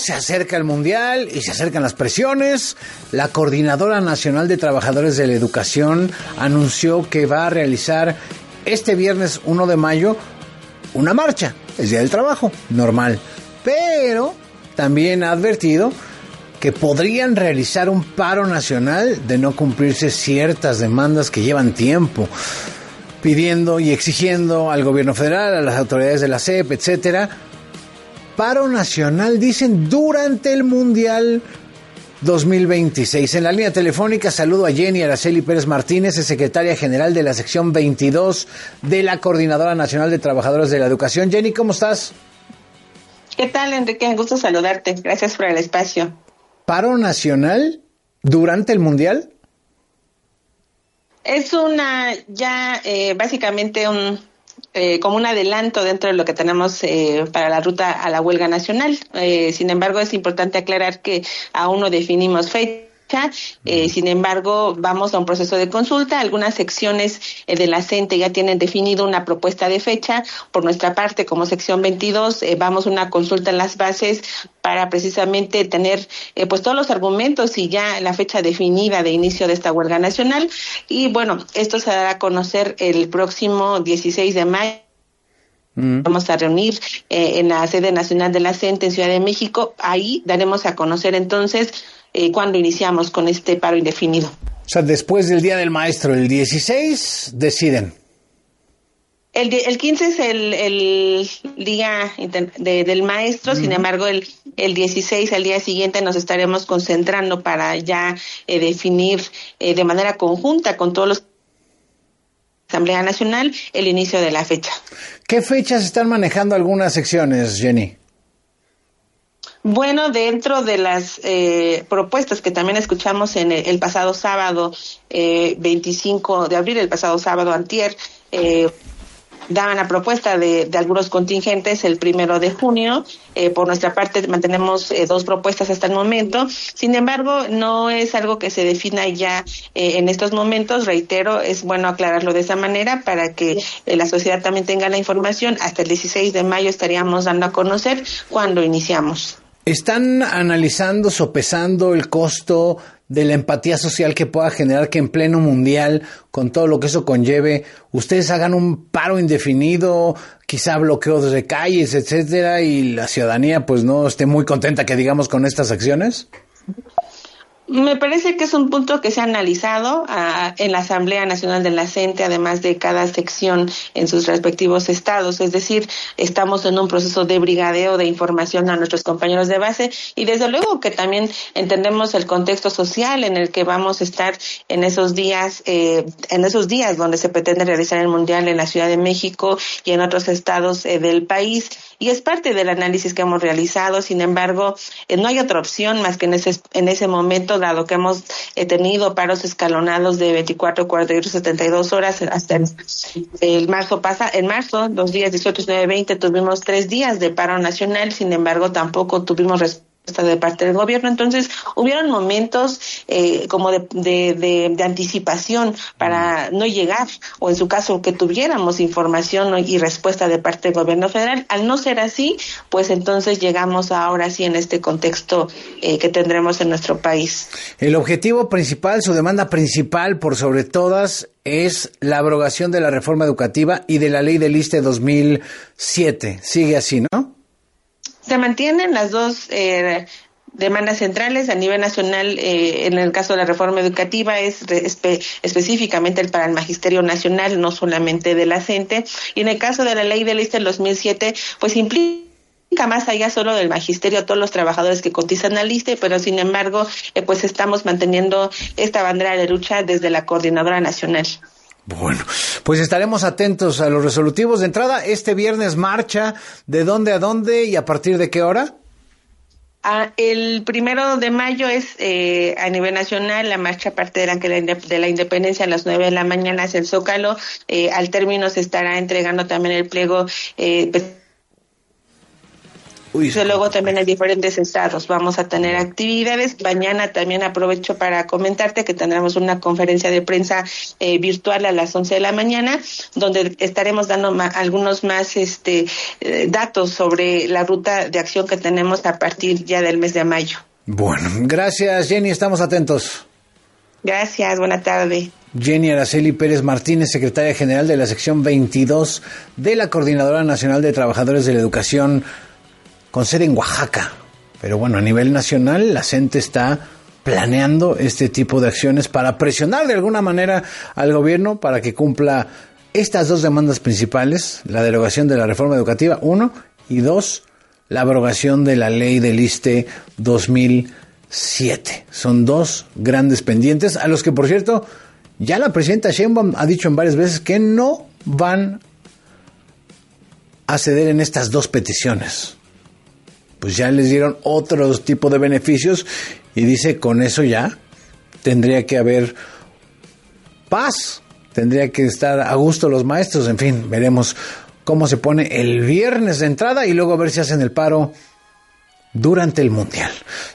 se acerca el Mundial y se acercan las presiones. La Coordinadora Nacional de Trabajadores de la Educación anunció que va a realizar este viernes 1 de mayo una marcha, el Día del Trabajo, normal. Pero también ha advertido que podrían realizar un paro nacional de no cumplirse ciertas demandas que llevan tiempo, pidiendo y exigiendo al gobierno federal, a las autoridades de la SEP, etcétera. Paro nacional, dicen, durante el Mundial 2026. En la línea telefónica saludo a Jenny Araceli Pérez Martínez, es secretaria general de la sección 22 de la Coordinadora Nacional de Trabajadores de la Educación. Jenny, ¿cómo estás? ¿Qué tal, Enrique? Un gusto saludarte. Gracias por el espacio. ¿Paro nacional durante el Mundial? Es básicamente como un adelanto dentro de lo que tenemos para la ruta a la huelga nacional. Sin embargo, es importante aclarar que aún no definimos fecha. Sin embargo, vamos a un proceso de consulta. Algunas secciones de la CENTE ya tienen definido una propuesta de fecha. Por nuestra parte, como sección 22, vamos a una consulta en las bases para precisamente tener pues todos los argumentos y ya la fecha definida de inicio de esta huelga nacional. Y bueno, esto se dará a conocer el próximo 16 de mayo. Vamos a reunir en la sede nacional de la CENTE en Ciudad de México. Ahí daremos a conocer entonces cuando iniciamos con este paro indefinido. O sea, después del Día del Maestro, el 16, deciden. El 15 es el día del maestro, sin embargo, el 16, al día siguiente, nos estaremos concentrando para ya definir de manera conjunta con todos los Asamblea Nacional el inicio de la fecha. ¿Qué fechas están manejando algunas secciones, Jenny? Bueno, dentro de las propuestas que también escuchamos en el pasado sábado, 25 de abril, el pasado sábado antier, daban la propuesta de algunos contingentes el 1 de junio. Por nuestra parte mantenemos dos propuestas hasta el momento. Sin embargo, no es algo que se defina ya en estos momentos. Reitero, es bueno aclararlo de esa manera para que la sociedad también tenga la información. Hasta el 16 de mayo estaríamos dando a conocer cuándo iniciamos. ¿Están analizando, sopesando el costo de la empatía social que pueda generar que en pleno mundial, con todo lo que eso conlleve, ustedes hagan un paro indefinido, quizá bloqueos de calles, etcétera, y la ciudadanía pues no esté muy contenta, que digamos, con estas acciones? Me parece que es un punto que se ha analizado en la Asamblea Nacional de la CENTE, además de cada sección en sus respectivos estados. Es decir, estamos en un proceso de brigadeo de información a nuestros compañeros de base y desde luego que también entendemos el contexto social en el que vamos a estar en esos días donde se pretende realizar el Mundial en la Ciudad de México y en otros estados del país. Y es parte del análisis que hemos realizado. Sin embargo, no hay otra opción más que en ese momento, dado que hemos tenido paros escalonados de 24, 48, 72 horas hasta en marzo, los días 18, 19, 20, tuvimos 3 días de paro nacional. Sin embargo, tampoco tuvimos respuesta de parte del gobierno. Entonces, hubieron momentos como de anticipación para no llegar, o en su caso que tuviéramos información y respuesta de parte del gobierno federal. Al no ser así, pues entonces llegamos ahora sí en este contexto que tendremos en nuestro país. El objetivo principal, su demanda principal por sobre todas, es la abrogación de la reforma educativa y de la ley del ISSSTE 2007. Sigue así, ¿no? Se mantienen las dos demandas centrales a nivel nacional. En el caso de la reforma educativa es específicamente para el Magisterio Nacional, no solamente de la CENTE. Y en el caso de la ley del ISSSTE 2007, pues implica más allá solo del magisterio a todos los trabajadores que cotizan al ISSSTE, pero sin embargo, pues estamos manteniendo esta bandera de lucha desde la Coordinadora Nacional. Bueno, pues estaremos atentos a los resolutivos. De entrada, este viernes marcha, ¿de dónde a dónde y a partir de qué hora? El 1 de mayo es a nivel nacional, la marcha parte de la Independencia a las 9 de la mañana hacia el Zócalo. Al término se estará entregando también el pliego Luego también en diferentes estados vamos a tener actividades. Mañana también aprovecho para comentarte que tendremos una conferencia de prensa virtual a las 11 de la mañana, donde estaremos dando algunos más datos sobre la ruta de acción que tenemos a partir ya del mes de mayo. Bueno, gracias, Jenny, estamos atentos. Gracias, buena tarde. Jenny Araceli Pérez Martínez, secretaria general de la sección 22 de la Coordinadora Nacional de Trabajadores de la Educación, con sede en Oaxaca. Pero bueno, a nivel nacional, la CENTE está planeando este tipo de acciones para presionar de alguna manera al gobierno para que cumpla estas dos demandas principales: la derogación de la reforma educativa, 1, y 2, la abrogación de la ley del ISSSTE 2007. Son dos grandes pendientes a los que, por cierto, ya la presidenta Sheinbaum ha dicho en varias veces que no van a ceder en estas dos peticiones. Pues ya les dieron otro tipo de beneficios y dice, con eso ya tendría que haber paz, tendría que estar a gusto los maestros. En fin, veremos cómo se pone el viernes de entrada y luego a ver si hacen el paro durante el Mundial.